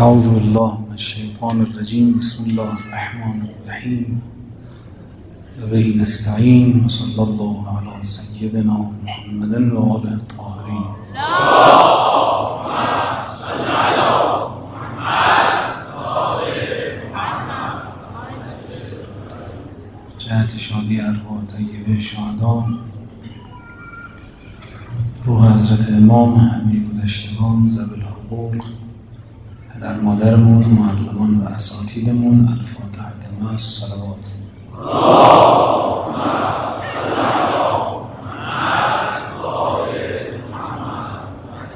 اعوذ بالله من الشیطان الرجیم. بسم الله الرحمن الرحیم و به نستعین و صلی الله علی سیدنا محمد و آله الطاهرین. اللهم صل علی محمد و آل محمد. جهت شادی ارواح طیبه شهدا، روح حضرت امام همه گذشتگان ذوی الحقوق، پدر مادرمون، معلمان و اساتیدمون، الفاتحه مع الصلوات. اللهم صل علی محمد و آل محمد.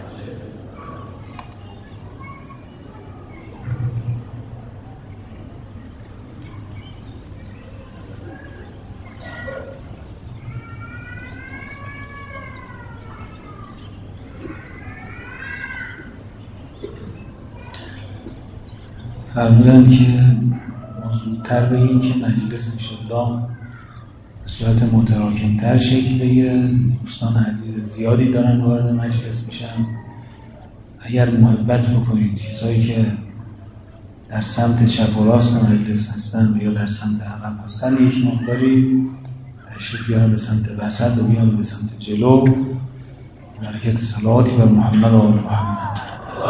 فرمودن که ما زودتر بگیم که مجلس انشاءالله به صورت متراکمتر شکل بگیره. دوستان عزیز زیادی دارن وارد مجلس میشن. اگر محبت بکنید کسایی که در سمت چپ و راست مجلس هستن و یا در سمت عقب هستن، یک مقداری تشریف بیارن به سمت وسط و بیان به سمت جلو. برکت صلواتی بر محمد و آل محمد.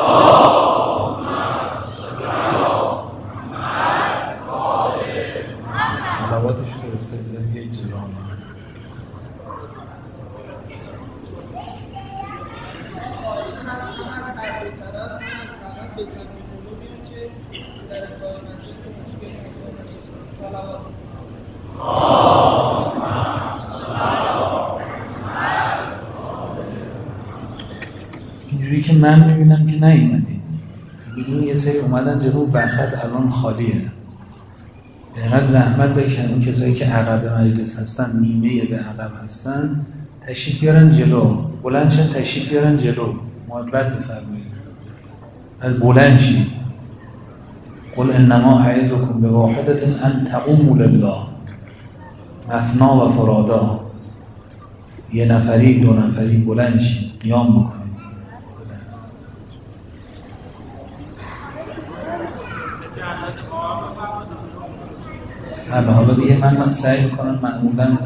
صلواتش فرسته بیاد بیایی جلو. اینجوری که من میبینم که نیومدید، ببینیم یه سری اومدن جلو، وسط الان خالیه. اینقدر زحمت بکشن اون کسایی که عقب مجلس هستن، نیمه به عقب هستن، تشریف بیارن جلو. بلند شن تشریف بیارن جلو. محبت بفرمایید. بلند شید. قل انما اعظکم بواحدة ان تقوموا لله مثنی و فرادا. یه نفری دو نفری بلند شید، قیام بکنید. حالا دیگه من سعی میکنم معمولا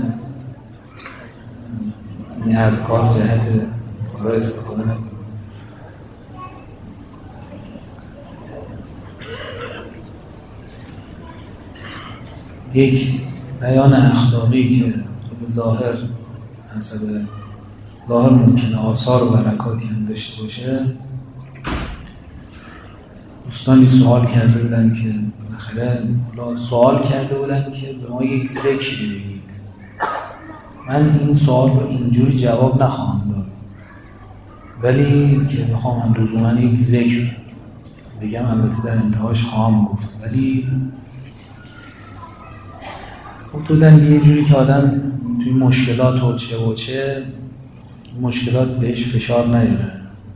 از کار جهت کارا استفاده نکنم. یک بیان اخلاقی که به ظاهر حسب ظاهر ممکنه آثار و برکاتی هم داشته باشه. دوستانی سوال کرده بودن که سوال کرده بودن که به ما یک ذکری بگید. من این سوال رو اینجوری جواب نخواهم داد، ولی که بخوام هم لزوما یک ذکر بگم، البته در انتهاش خواهم گفت، ولی تو یه جوری که آدم توی مشکلات و چه مشکلات بهش فشار نیاره.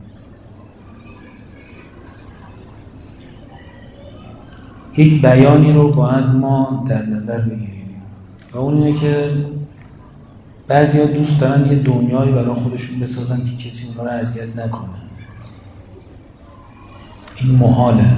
یک بیانی رو باید ما در نظر بگیریم و اون اینه که بعضیا دوست دارن یه دنیایی برای خودشون بسازن که کسی اونا رو اذیت نکنه. این محاله.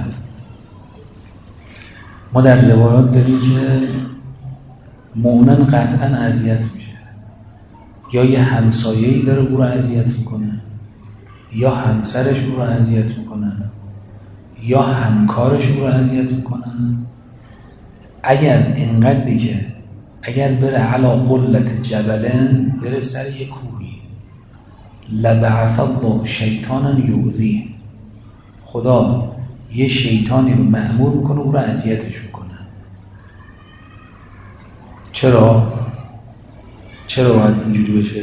ما در روایات داریم که مؤمن قطعا اذیت میشه، یا یه همسایه‌ای داره او رو اذیت میکنه، یا همسرش او رو اذیت میکنه، یا همکارش او رو اذیت میکنن. اگر اینقدری که اگر بره علا قلت جبلن، بره سر یک کوهی، لبعث الله شیطانا یؤذی، خدا یه شیطانی رو مأمور میکنه او رو اذیتش میکنه. چرا باید اینجوری بشه؟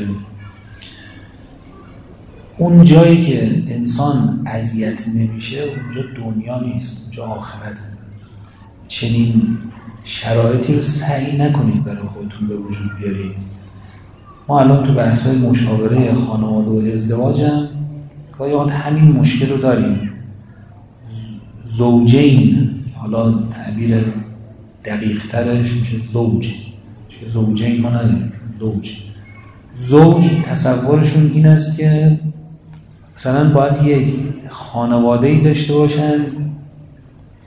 اون جایی که انسان اذیت نمیشه اونجا دنیا نیست، اونجا آخرته. چنین شرایطی رو سعی نکنید برای خودتون به وجود بیارید. ما الان تو بحث‌های مشاوره خانواده و ازدواج هم گاهی اوقات همین مشکل رو داریم. زوجین، حالا تعبیر دقیق ترش میشه زوج، چون زوجین ما نداریم. زوج تصورشون این است که مثلا باید یک خانواده‌ای داشته باشن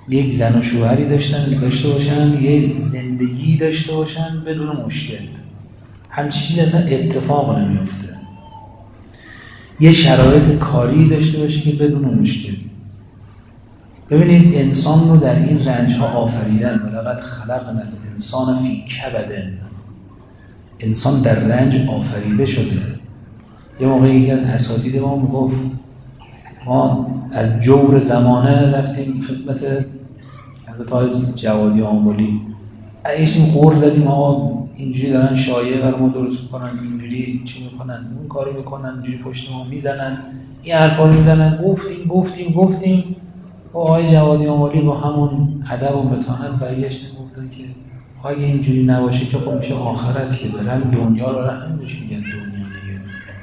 یک زن و شوهری داشته باشن، یه زندگی داشته باشن بدون مشکل. همچین چیزی اصلا اتفاق نمیفته. یه شرایط کاری داشته باشه که بدون مشکل. ببینید انسان رو در این رنج‌ها آفریدن. ولقد خلقنا الانسان فی کبد. انسان در رنج آفریده شده. یه موقعی یکی از اساتید ما میگفت ما از جور زمانه رفتیم خدمت حضرت آقای جوادی آملی، ایشیم قور زدیم آقا اینجوری دارن شایعه برای ما درست میکنن، اینجوری چی میکنن، اون کاری میکنن، اینجوری پشت ما میزنن، این حرفا رو میزنن. گفتیم با آقای جوادی آملی با همون ادب و متانت برگشتن گفتن که اگه اینجوری نباشه که خب میشه آخرت که برن دنیا رو همینش میگن دنیا دیگه.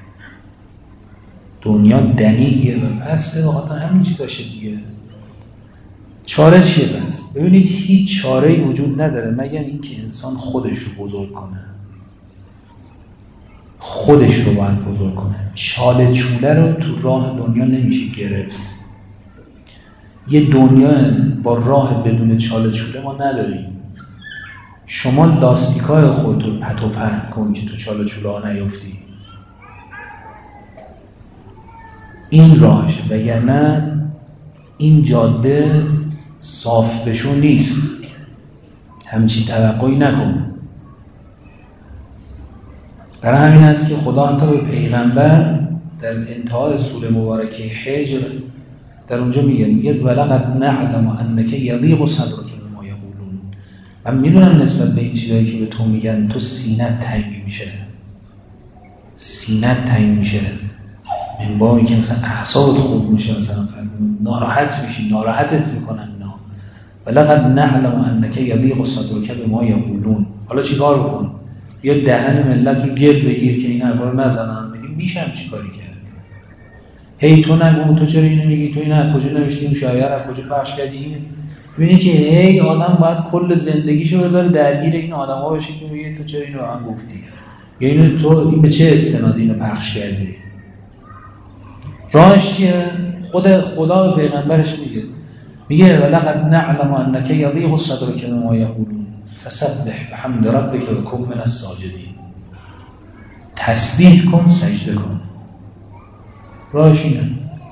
دنیا دنیه و پسته واقعا همین چیزاشه دیگه. چاره چیه پس؟ ببینید هیچ چاره‌ای وجود نداره مگر اینکه انسان خودش رو بزرگ کنه. خودش رو باید بزرگ کنه. چاله چوله رو تو راه دنیا نمیشه گرفت. یه دنیا با راه بدون چاله چوله ما نداریم. شما لاستیکای خودتو پت و پهن کن که تو چاله چوله ها نیفتی. این راهشه، وگرنه این جاده صاف بشو نیست. همچین توقعی نکن. برای همین است که خدا حتی به پیغمبر در انتهای سوره مبارکه حجر در اونجا میگه ولقد نعلم انک یضیق صدرک بما یقولون. من میدونم نسبت به این چیزایی که به تو میگن تو سینت تنگ میشه. من با اینکه مثلا اعصابت خوب میشه، مثلا ناراحت میشی، ناراحتت میکنن. ولقد نعلم انک یضیق صدرک بما یقولون. حالا چیکار بکن؟ یا دهن ملت رو گل بگیر که این حرفا رو نزنن. میگی میشم چیکاری کرد؟ هی تو نگو، تو چرا اینو میگی، تو اینو از کجا نوشتی، اون شاعر از کجا پخش کردی؟ اینو ببینی که هی آدم باید کل زندگیشو بذاره درگیر این آدما بشه که میگه تو چرا اینو به من گفتی، یا اینو تو این به چه استنادی اینو پخش کردی. راهش چیه؟ خدا به پیغمبرش میگه ولقد نعلم انک یضیق صدرک بما یقولون فسبح بحمد ربک و کن من الساجدین. تسبیح کن، سجده کن. راهش اینه.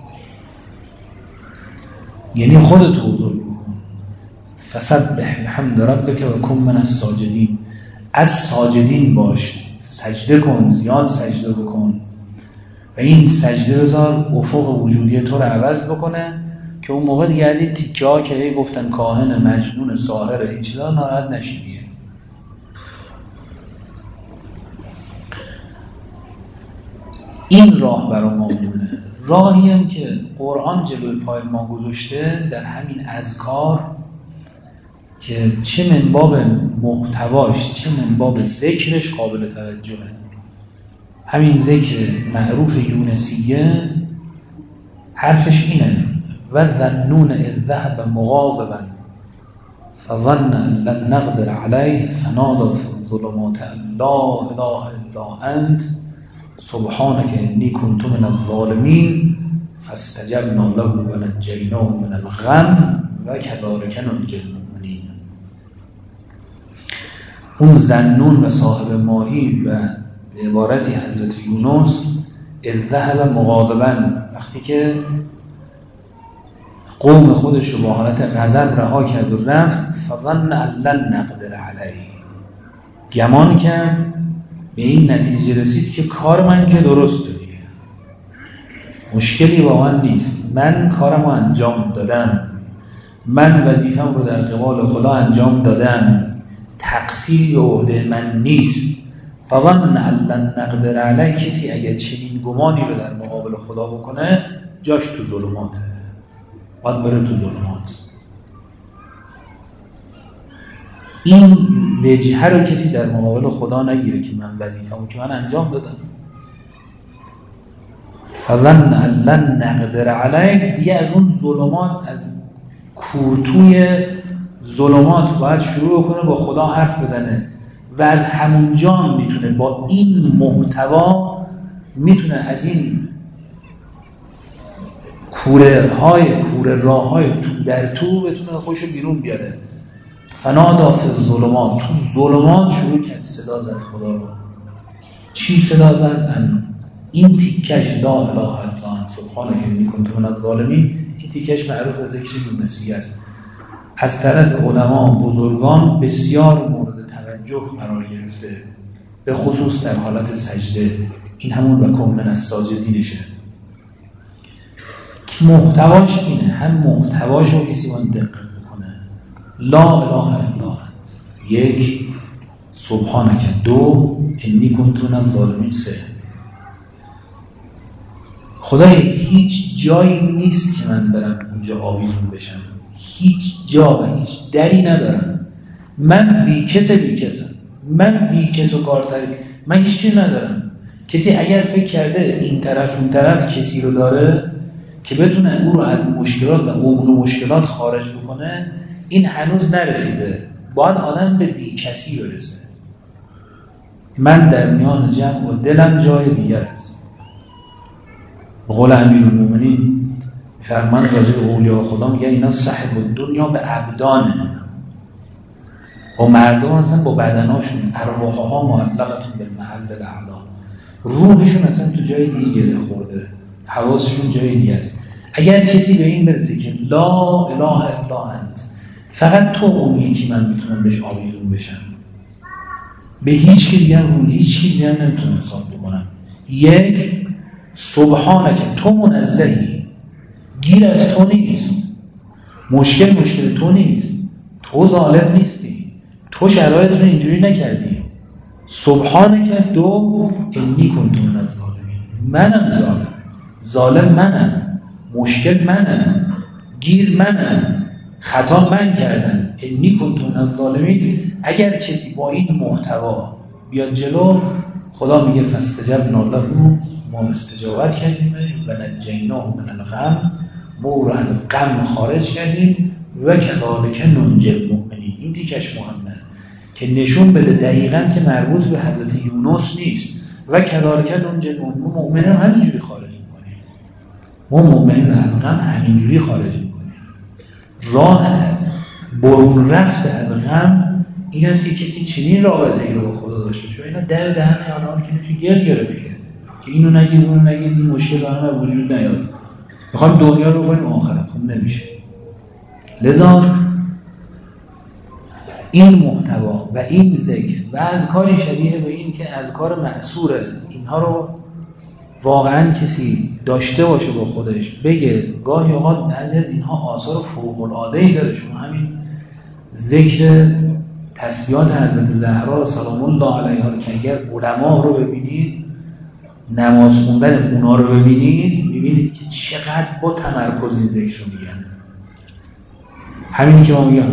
یعنی خودت بزرگ کن. فسبح بحمد ربک و کن من الساجدین. از ساجدین باش، سجده کن، زیاد سجده بکن و این سجده بذار افق وجودی تو رو عوض بکنه که اون موقع دیگه از این تیکه ها که هی گفتن کاهن، مجنون، ساحر، این چیزا ناراحت نشی دیگه. این راه برای ما مونه. راهی هم که قرآن جلوی پای ما گذاشته در همین اذکار که چه من باب محتواش چه من باب ذکرش قابل توجهه. همین ذکر معروف یونسیه حرفش اینه و ظنون اذ ذهب مغاضبا فظن ان لن نقدر علیه فنادى في الظلمات ان لا اله الا انت سبحانك انی کنت من الظالمین فاستجبنا له ونجیناه من الغم و کذلک ننجی المؤمنین. اون ذنون و صاحب ماهی و به عبارتی حضرت یونس اذ ذهب مغاضبا، وقتی که قوم خودش رو با حالت غضب رها کرد و رفت، فظن ان لن نقدر علیه، گمان کرد به این نتیجه رسید که کار من که درست دیگه، مشکلی با من نیست، من کارمو انجام دادم، من وظیفم رو در قبال خدا انجام دادم، تقصیری به عهده من نیست. فظن ان لن نقدر علیه، کسی اگر چنین گمانی رو در مقابل خدا بکنه جاش تو ظلماته، باید بره تو ظلمات. این وجهه رو کسی در مقابل خدا نگیره که من وظیفه‌مو که من انجام دادم. فظن ان لن نقدر علیه، دیگه از اون ظلمات، از کورتوی ظلمات باید شروع کنه با خدا حرف بزنه و از همونجا میتونه با این محتوا میتونه از این کوره راه های تو در تو بتونه خودشو بیرون بیاره. فنادا فی الظلمات، تو ظلمات شروع کرد صدا زد خدا رو. چی صدا زد؟ این تیکش لا اله الا انت سبحانک انی کنت من الظالمین. این تیکش معروف از ذکر یونسی است، از طرف علما بزرگان بسیار مورد توجه قرار گرفته، به خصوص در حالت سجده. این همون و کن من الساجدینشه که محتواش اینه، هم محتواش رو کسی باید دقت بکنه. لا اله الا انت، یک، سبحانک، دو، انی کنت من الظالمین، سه. خدای هیچ جایی نیست که من برم اونجا آویزون بشم، هیچ جا و هیچ دری ندارم. من بی کسم، من بی کس و کارتری، من هیچ چیز ندارم. کسی اگر فکر کرده این طرف اون طرف کسی رو داره که بتونه او رو از مشکلات و عمق مشکلات خارج بکنه، این هنوز نرسیده. باید آدم به بی کسی برسه. من در میان جمع و دلم جای دیگر است. به قول امیرالمومنین فرمان راجع به اولیاء خدا میگه اینا صاحب الدنیا به ابدانه، با مردم هستن با بدناشون، ارواحها معلقتون به محل الاعلا، روحشون اصلا تو جای دیگه گره خورده، حواسشون جای دیگه است. اگر کسی به این برسه که لا اله الا انت، فقط تو اونیه که من میتونم بهش آویزون بشم، به هیچ کی دیگر رو هیچ کی دیگر نمیتونم حساب بکنم. یک، سبحانک، تو منزهی، گیر از تو نیست، مشکل تو نیست، تو ظالم نیستی، تو شرایط رو اینجوری نکردی. سبحانک، دو، انی کنت من الظالمین، منم ظالم منم، مشکل منم، گیر منم، خطا من کردم، انی کنت من الظالمین. اگر کسی با این محتوا بیاد جلو، خدا میگه فاستجبنا له، ما استجابت کردیم و نجیناه من الغم، ما او رو از غم خارج کردیم و کذالک ننجی المؤمنین. این تیکش مهمه که نشون بده دقیقاً که مربوط به حضرت یونس نیست. و کذالک ننجی المؤمنین، ما مؤمنین همینجوری خارج میکنیم، ما مؤمنین از غم همینجوری خارج میکنیم. راه برون رفت از غم این است که کسی چنین رابطه ای رو با خدا داشته باشه. اینا در دهن آدم که میشه گل گرفته که اینو نگید اونو نگید، این مشکل برام وجود نیاد، میخوام دنیا رو بکنیم آخرت، خب نمیشه. لذا این محتوا و این ذکر و اذکاری شبیه به این که اذکار مأثوره، اینها رو واقعا کسی داشته باشه با خودش، بگه گاهی اوقات بعضی از اینها آثار فوق‌العاده‌ای داره. شما همین ذکر تسبیحات حضرت زهرا سلام الله علیها که اگر علما رو ببینید، نماز خوندن اونا رو ببینید، میبینید که چقدر با تمرکز این ذکر رو میگن. همینی که ما میگم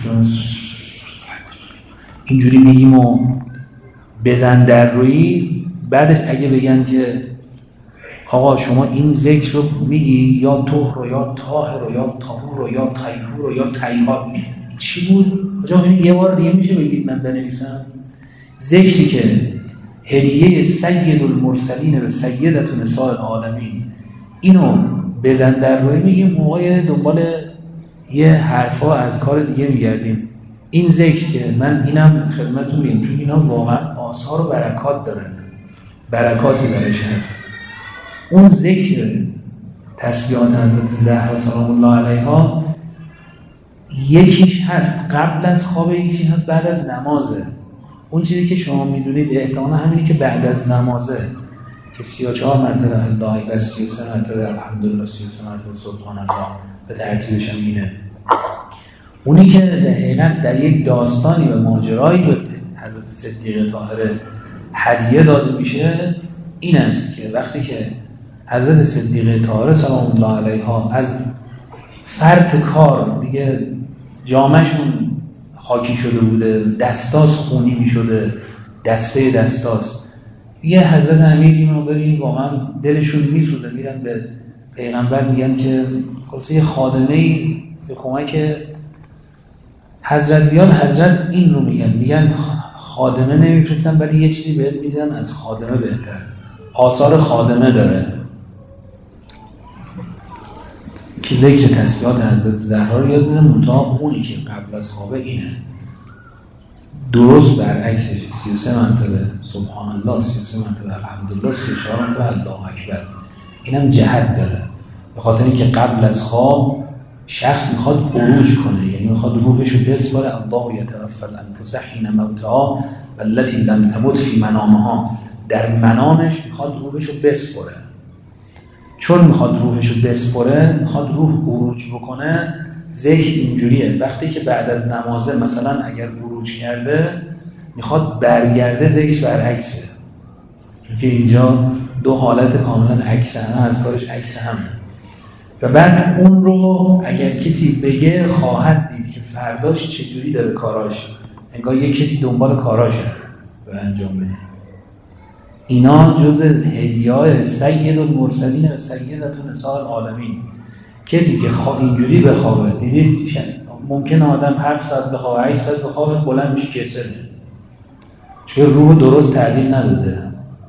اینجوری میگیم و بزن در روی، بعدش اگه بگن که آقا شما این ذکر رو میگی یا طهر رو یا طاهر رو یا طهور رو یا طیهور رو یا طیهار، چی بود؟ آجا یه بار دیگه میشه بگید من بنویسم؟ ذکری که هدیه سید المرسلین و سیدت نساء العالمین، اینو بزن در روی میگیم، موقع دنبال یه حرفا از کار دیگه میگردیم. این ذکر که من اینم خدمتتون میگم چون اینا واقعا آثار و برکات داره، برکاتی درش هست. اون ذکر تسبیحات حضرت زهرا سلام الله علیها یکیش هست قبل از خواب، یکیش هست بعد از نمازه. اون چیزی که شما میدونید احتمالا همینی که بعد از نمازه که 34 مرتبه الله اکبر، 33 مرتبه الحمدلله، 33 مرتبه سبحان الله، به ترتیبش هم اینه. اونی که دقیقاً در یک داستانی و ماجرایی به حضرت صدیقه طاهره هدیه داده میشه این است که وقتی که حضرت صدیقه طاهره سلام الله علیها از فرط کار دیگه جامشون خاکی شده بوده، دستاس خونی می شده، دسته دستاس دیگه، حضرت امیر این واقعا دلشون می سوزه، میرن به پیغمبر میگن که خلاصه یه خادمه‌ای به کمک حضرت بیاد. حضرت این رو میگن خادمه نمیفرستن ولی یه چیزی بهت میدن از خادمه بهتر، آثار خادمه داره. که ذکر تسبیحات حضرت زهرا رو یاد میده، منتها اونی که قبل از خوابه اینه، درست برعکسش 33 مرتبه سبحان الله، 33 مرتبه الحمدلله، 34 مرتبه الله اکبر. اینم جهت داره، به خاطر اینکه قبل از خواب شخص میخواد عروج کنه، یعنی میخواد روحش رو بسپاره. الله یتوفی الانفس حین موتها والتی لم تمت فی منامها، در منامش میخواد روحش رو بسپاره. چون میخواد روحش رو بسپاره، میخواد روح عروج بکنه، ذکر اینجوریه وقتی که بعد از نمازه مثلا اگر عروج کرده میخواد برگرده، ذکر برعکسه، چون که اینجا دو حالت کاملا عکس همه، از کارش عکس همه. و بعد اون رو اگر کسی بگه خواهد دید که فرداش چجوری داره کاراش، انگار یک کسی دنبال کاراشه داره انجام بده. اینا جز هدیه‌های سید المرسلین و سیدة نساء العالمین. کسی که اینجوری بخوابه، دیدید ممکنه آدم 7 ساعت بخوابه، 8 ساعت بخوابه، بلند میشه کسله، چون روح درست تحویل نداده.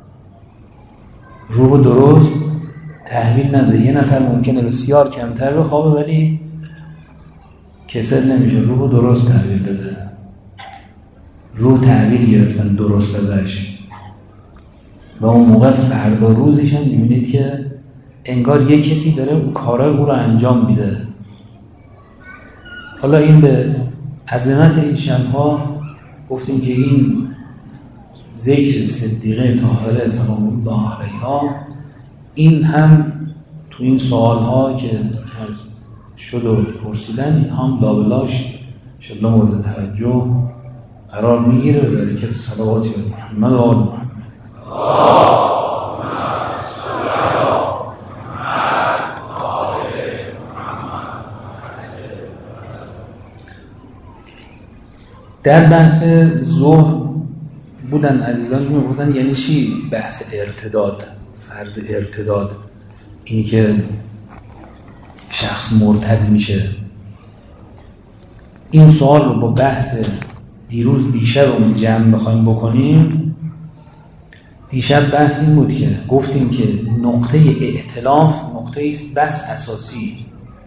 روح درست تحویل نداده. یه نفر ممکنه بسیار کمتر بخوابه ولی کسل نمیشه، روح درست تحویل داده، روح تحویل گرفتن درست ازش. و اون موقع فردا روزش هم میبینید که انگار یک کسی داره اون کارای او رو انجام میده. حالا این به عظمت این شبها گفتیم که این ذکر صدیقه طاهره سلام الله علیها، این هم تو این سوالها که شد و پرسیدن، این هم لابلاش انشاءالله مورد توجه قرار میگیره به برکت صلواتی بر محمد و آل محمد. در بحث ظهر بودن عزیزان میگفتن یعنی چی بحث ارتداد، فرض ارتداد، اینی که شخص مرتد میشه. این سوال رو با بحث دیشب جمع بخوایم بکنیم. دیشب بحث این بود که گفتیم که نقطه ائتلاف نقطه ایست بس اساسی.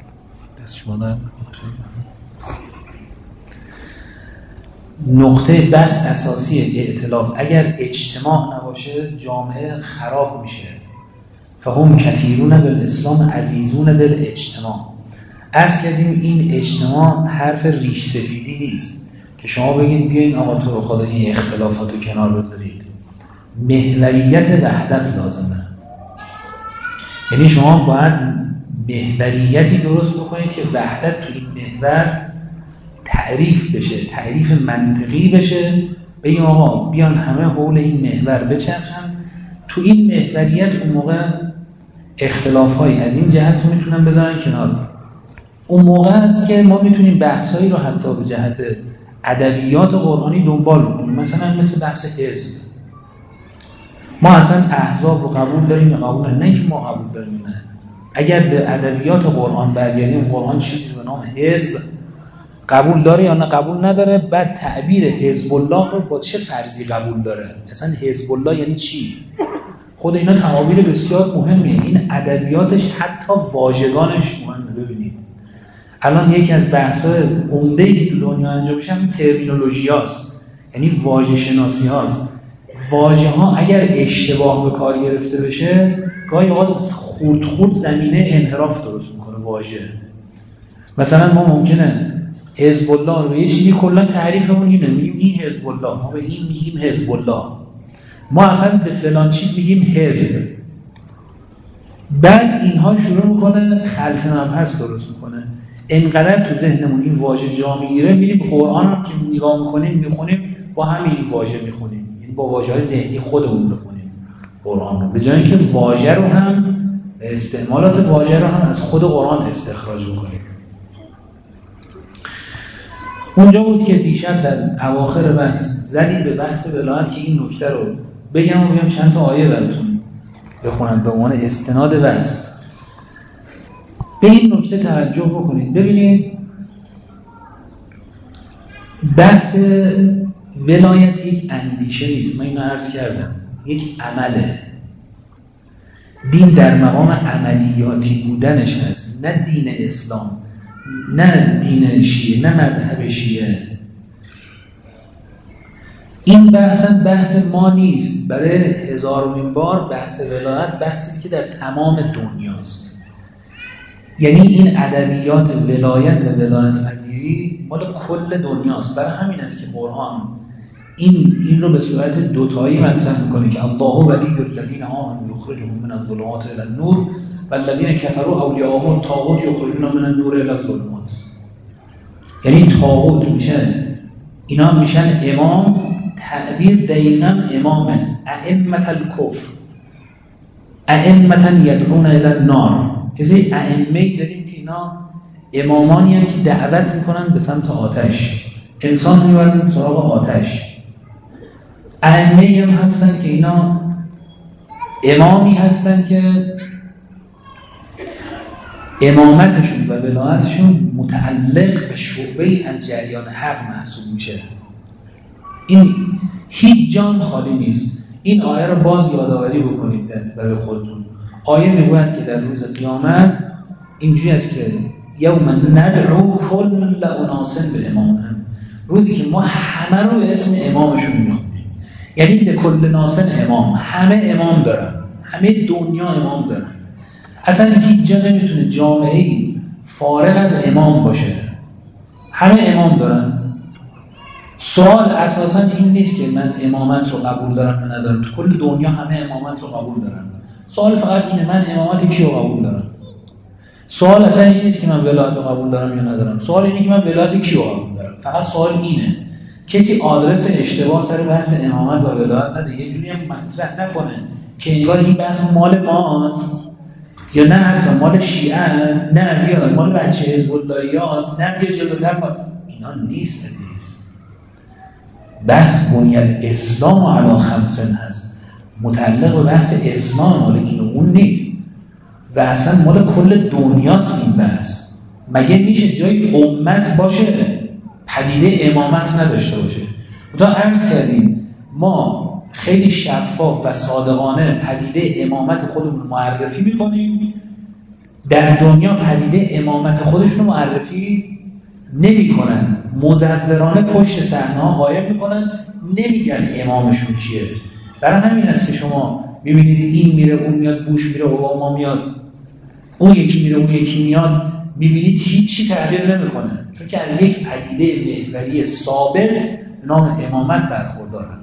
نقطه بس اساسی ائتلاف، اگر اجتماع نباشه جامعه خراب میشه. فهم کثیرون بالاسلام عزیزون بالاجتماع. عرض کردیم این اجتماع حرف ریش سفیدی نیست که شما بگید بیاین آقا تو رو خدا این اختلافات رو کنار بذارید. محوریت وحدت لازمه. یعنی شما باید محوریتی درست بکنید که وحدت تو این محور تعریف بشه، تعریف منطقی بشه. بگیم آقا بیان همه حول این محور بچرخن. تو این محوریت اون موقع اختلاف‌های از این جهت رو میتونن بذارن کنار. اون موقع است که ما میتونیم بحثایی رو حتی به جهت ادبیات قرآنی دنبال بکنیم. مثلا مثل بحث حزب. ما اصلا احزاب رو قبول داریم یا قبول نداریم؟ نه که ما قبول داریم، نه. اگر به ادبیات قرآن برگردیم، قرآن چیزی به نام حزب قبول داره یا نه قبول نداره، بعد تعبیر حزب الله رو با چه فرضی قبول داره، اصلا حزب الله یعنی چی. خود اینا تعابیر بسیار مهمیه. این ادبیاتش حتی واژگانش مهمه. ببینید الان یکی از بحث‌های عمده‌ای که تو دنیا انجام میشه همین ترمینولوژیاست، یعنی واژه شناسی هاست. واژه ها اگر اشتباه به کار گرفته بشه گاهی اوقات خود زمینه انحراف درست میکنه واژه. مثلا ما ممکنه حزب الله رو به یه چیزی کلا تعریفمون اینه، میگیم این حزب الله، ما به این میگیم حزب الله، ما اصلا به فلان چیز میگیم حزب. بعد اینها شروع میکنه خلط مبحث درست میکنه. انقدر تو ذهنمون این واژه جا میگیره، میریم قرآن رو که نگاه میکنیم میخونیم با همین واژه میخونیم، یعنی با واژه‌های ذهنی خودمون بخونیم قرآن رو، به جای اینکه واژه رو هم استعمالات واژه رو هم از خود قرآن استخراج بکنیم. اونجا بود که دیشب در اواخر بحث زدیم به بحث ولایت که این نکته رو بگم و بگم چند تا آیه براتون بخونم به عنوان استناد بحث. به این نکته توجه بکنید. ببینید بحث ولایت یک اندیشه نیست، من اینو عرض کردم، یک عمله. دین در مقام عملیاتی بودنش هست، نه دین اسلام، نه دین شیعه، نه مذهب شیعه. این بحث ما نیست. برای هزارمین بار بحث ولایت بحثی است که در تمام دنیاست. یعنی این ادبیات ولایت و ولایت پذیری مال کل دنیاست. برای همین است که قرآن این رو به صورت دوتایی مطرح میکنه که الله ولی الذین آمنوا یخرجهم من الظلمات الی النور والذین کفروا اولیاءهم الطاغوت یخرجونهم من النور الی الظلمات. یعنی طاغوت میشن، اینا میشن امام، تعبیر دقیقاً امامه، ائمة الکفر، ائمة یدعون الی النار. یعنی ائمه‌ای داریم که اینا امامانی هستند که دعوت میکنن به سمت آتش، انسان میبرن سراغ آتش. ائمه‌ای هم هستن که اینا امامی هستن که امامتشون و ولایتشون متعلق به شعبه‌ای از جریان حق محسوب میشه. این هیچ جان خالی نیست. این آیه رو باز یادآوری بکنید برای خودتون. آیه میگوید که در روز قیامت اینجوری است که یوم ندعو کل اناس به امامهم، روزی که ما همه رو به اسم امامشون میخونیم. یعنی لکل ناس امام، همه امام دارن، همه دنیا امام دارن. اصلا هیچ جا نمیتونه جامعه‌ای فارغ از امام باشه، همه امام دارن. سوال اساسا این نیست که من امامت رو قبول دارم یا ندارم. تو کل دنیا همه امامت رو قبول دارن. سوال فقط اینه من امامت کی رو قبول دارم. سوال اصلا این نیست که من ولایت رو قبول دارم یا ندارم. سوال اینه که من ولایت کی رو قبول دارم. فقط سوال اینه. کسی آدرس اشتباه سر بحث امامت و ولایت نده، یه جوری هم مطرح نکنه که انگار این بحث مال ماست یا نه حتی مال شیعه است، نه بیا مال بچه حزب اللهی هست، نه بیا جلوتر کن. اینا نیست عزیز. بحث بنی الاسلام علی خمسن هست، متعلق به بحث اسلام، مال این و اون نیست و اصلا مال کل دنیاست این بحث. مگه میشه جای امت باشه پدیده امامت نداشته باشه؟ خدا عرض کردیم ما خیلی شفاف و صادقانه پدیده امامت خودمون معرفی میکنیم، در دنیا پدیده امامت خودشون معرفی نمیکنن، مزورانه پشت صحنه ها غایب میکنن، نمیگن امامشون کیه. برای همین است که شما میبینید این میره اون میاد، بوش میره اوباما میاد، اون یکی میره اون یکی میاد، میبینید هیچی تغییر نمیکنه، چون که از یک پدیده محوری ثابت نام امامت برخوردارن.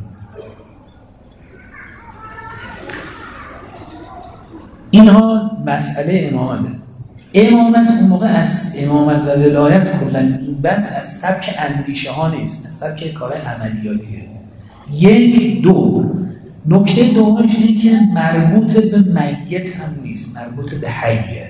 اینها مسئله امامته. امامت اون موقع از امامت و ولایت کلا این بحث از سبک اندیشه ها نیست، از سبک کار عملیاتیه. یک دو نکته دومش اینه که مربوط به میت هم نیست، مربوط به حیه.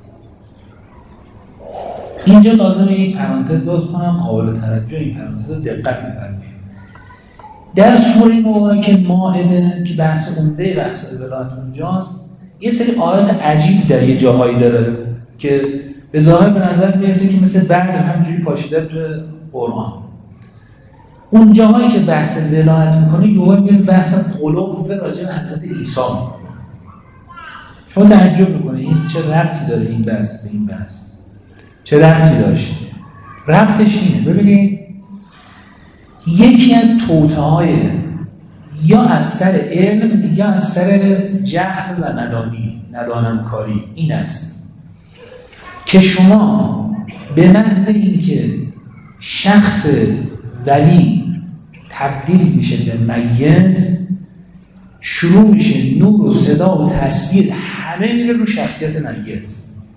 اینجا لازمه یک پرانتز باز کنم، قابل توجه این پرانتز رو دقت بفرمایید. در سوره مبارکه مائده که بحث عمده بحث ولایت اونجاست، یه سری آیات عجیب در یه جاهایی داره که به ظاهر به نظر میرسه که مثل بعضی همینجوری پاشیده تو قرآن. اون جاهایی که بحث ولایت میکنه یهو میره بحث قلوب راجع به حضرت عیسی میکنه. شما تعجب میکنه این چه ربطی داره این بحث به این بحث؟ چه ربطی داشت؟ ربطش اینه، ببینید یکی از توطئه‌های یا از سر علم یا از سر جهل و ندانمکاری این است که شما به محض اینکه شخص ولی تبدیل میشه به میت، شروع میشه نور و صدا و تصویر همه میره رو شخصیت میت.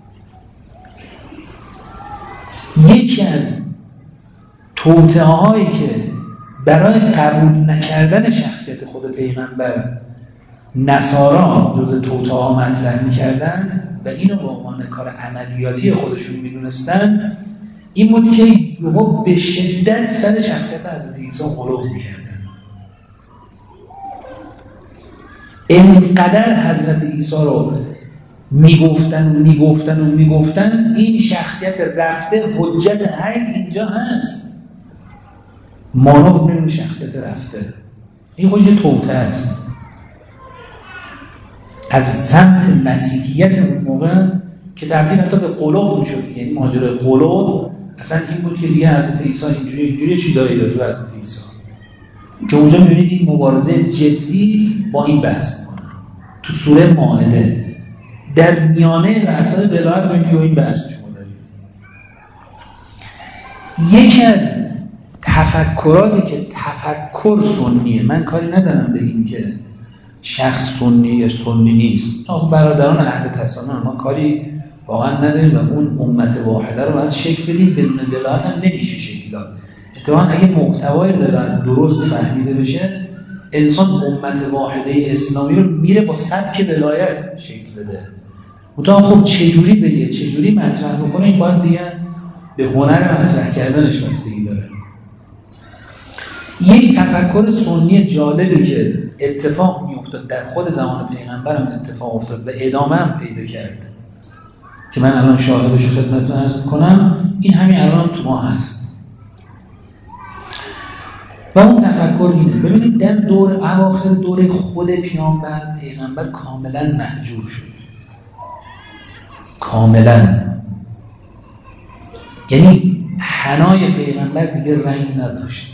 یکی از توطئه‌هایی که برای قبول نکردن شخصیت خود پیغمبر نصارا جز توطئه‌ها مطرح می‌کردن و اینو به عنوان کار عملیاتی خودشون می‌دونستن، این بود که یهو به شدت سر شخصیت حضرت عیسی غلو می‌کردن. اینقدر حضرت عیسی رو میگفتن این شخصیت رفته حجت حی اینجا هست. مانو ببینیم شخصیت رفته. این خودش توطئه است. از سمت مسیحیت اون موقع که تبدیل حتی به قلوب میشد. یعنی ماجرای قلوب اصلا این بود که دیگه حضرت عیسی اینجوری چیزایی راجع به حضرت عیسی که اونجا می‌بینید این مبارزه جدی با این بحث می‌کنه. تو سوره مائده در میانه بحث‌های ولایت می‌بینید این بحث شما دارید. یکی از تفکراتی که تفکر سنیه، من کاری ندارم بگیم که شخص سنی یا سنی نیست، برادران اهل تسامح ما کاری واقعا نداریم و اون امت واحده رو باید شکل بدیم. بدون ولایت هم نمیشه شکل داد. اتفاقا اگه محتوای ولایت درست فهمیده بشه، انسان امت واحده اسلامی رو میره با سبک ولایت شکل بده. منتها خب چجوری بگه، چجوری مطرح بکنه، این باید دیگه به هنر مطرح کردنش بستگی داره. یک تفکر سنی جالبی که اتفاق میافتاد در خود زمان پیغمبرم اتفاق افتاد و ادامه هم پیدا کرد که من الان شاهدش رو خدمتتون عرض می‌کنم، این همین الان تو ما هست. و اون تفکر اینه، ببینید در اواخر دوره خود پیغمبر کاملا مهجور شد. کاملا. یعنی حنای پیغمبر دیگه رنگ نداشت.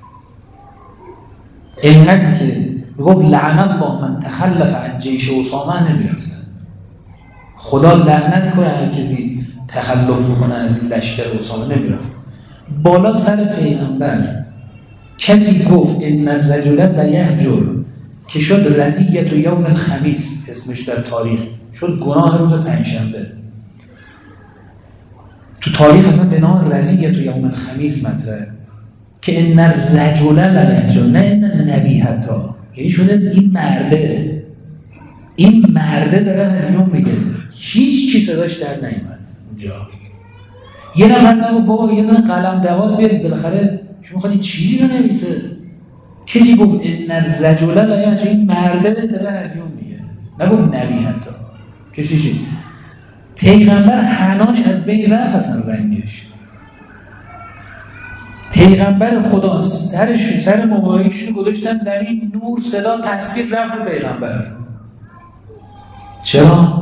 اینقدر که میگفت لعن الله من تخلف عن جیش اسامه نمیرفتن. خدا لعنت کنه هر کسی تخلف کنه از این لشکر اسامه نمیرفت. بالا سر پیغمبر کسی گفت ان الرجل لیهجر که شد رضیت یوم الخمیس، اسمش در تاریخ شد گناه روز پنجشنبه. تو تاریخ اصلا به نام رضیت یوم الخمیس مطرحه که ان الرجل لیهجر، نه ان نبی حتی، یعنی شده این مرده داره از اون میگه. هیچ چی صداش در نیامد اونجا. یه نفر نگو بابا یه دونه قلم دوات بیارید بالاخره شما خواهید چیزی رو نویسه. کسی گفت ان الرجل لیهجر، این مرده داره از اون میگه، نگفت نبی حتی. کسی چی؟ پیغمبر حناش از بین رفت اصلا رنگش. پیغمبر خدا سر مبارکش رو گذاشتن زمین، نور صدا تصویر رفت رو پیغمبر. چرا؟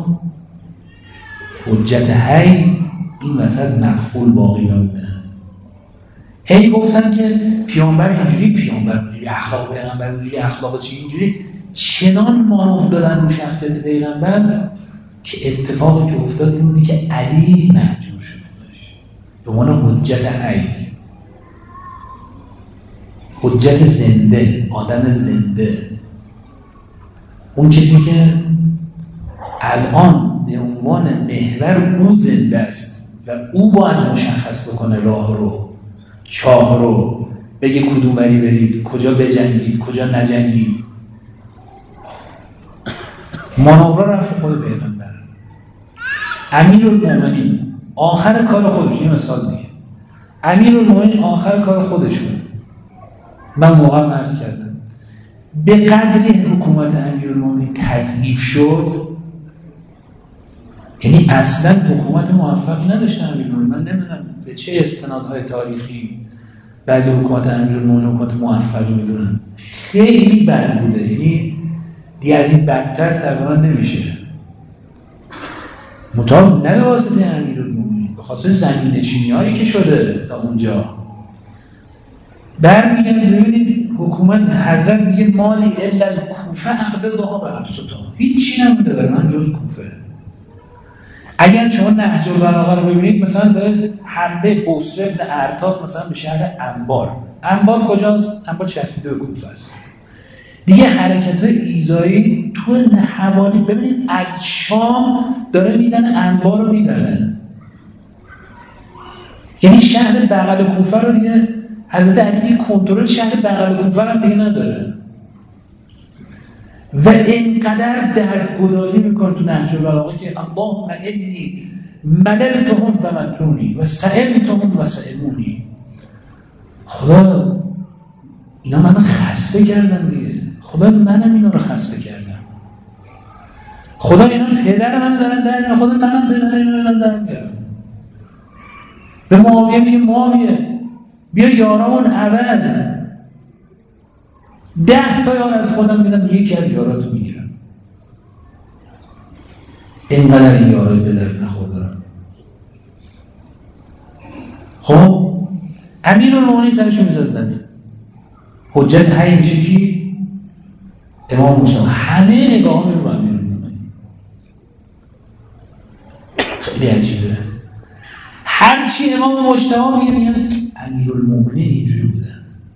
حجت حی این وسط مغفول باقی بمونه. هی گفتن که پیامبر اینجوری اخلاق پیغمبر اینجوری، اخلاق چی اینجوری، چنان مانور دادن رو شخصیت پیغمبر که اتفاقی که افتاد این بودی که علی مهجور شده داشت به عنوان حجت حی، حجت زنده، آدم زنده، اون کسی که الان به عنوان محور او زنده است و او باید مشخص بکنه راه رو، چاه رو، بگه کدوم بری برید، کجا بجنگید، کجا نجنگید. مانورا رفت خود پیغمبر. امیرالمومنین آخر کار خودش، این مثال دیگه، امیرالمومنین آخر کار خودشون، من موقع عرض کردم به قدری حکومت امیرالمومنین تضعیف شد، یعنی اصلا حکومت موفقی نداشتن امیرالمومنین. من نمیدونم به چه استنادهای تاریخی بعضی حکومت امیرالمومنین حکومت موفقی میدونن. خیلی بد بوده، یعنی دیگه از این بدتر تقریبا نمیشه. مطابق نه به واسطه امیرالمومنین، به خاطر زمین‌نشینی‌هایی که شده تا اونجا. برمیگردید ببینید حکومت حضرت میگه مالی الا الکوفه اقبضها به ابسطها، هیچی نمونده برای من جز کوفه. اگر شما نهج البلاغه رو ببینید، مثلا داره حمله بصره ابن ارتاب مثلا به شهر انبار کجاست؟ انبار چسبیده به کوفه است. دیگه حرکت‌های ایذایی تو حوالی ببینید از شام داره میزنه، انبار رو میزنه، یعنی شهر بغل کوفه رو دیگه حضرت علی کنترل شهر بغل کوفه هم دیگه نداره و اینقدر درگدازی میکنه تو نهج البلاغه که اللهم انی مللتهم و ملونی و سئمتهم و سئمونی. خدا اینا منو خسته کردن دیگه، خدا منم اینا رو خسته کردم، خدا اینا پدر منو دارن در میارن، خدا منم پدر اینا رو در میارن. به معاویه میگه معاویه بیا یارامون عوض، 10 تا یار از خودم میدم، یکی از یاراتو میگیرم. اینقدر این یارای به درد نخور دارن. خب امیرالمومنین سرشو میذاره زمین، حجت حی میشه کی؟ امام مجتبی. همه نگاه میره رو امیرالمومنین. خیلی عجیبه. هرچی امام مجتبی میگن امیرالمومنین اینجوری بوده،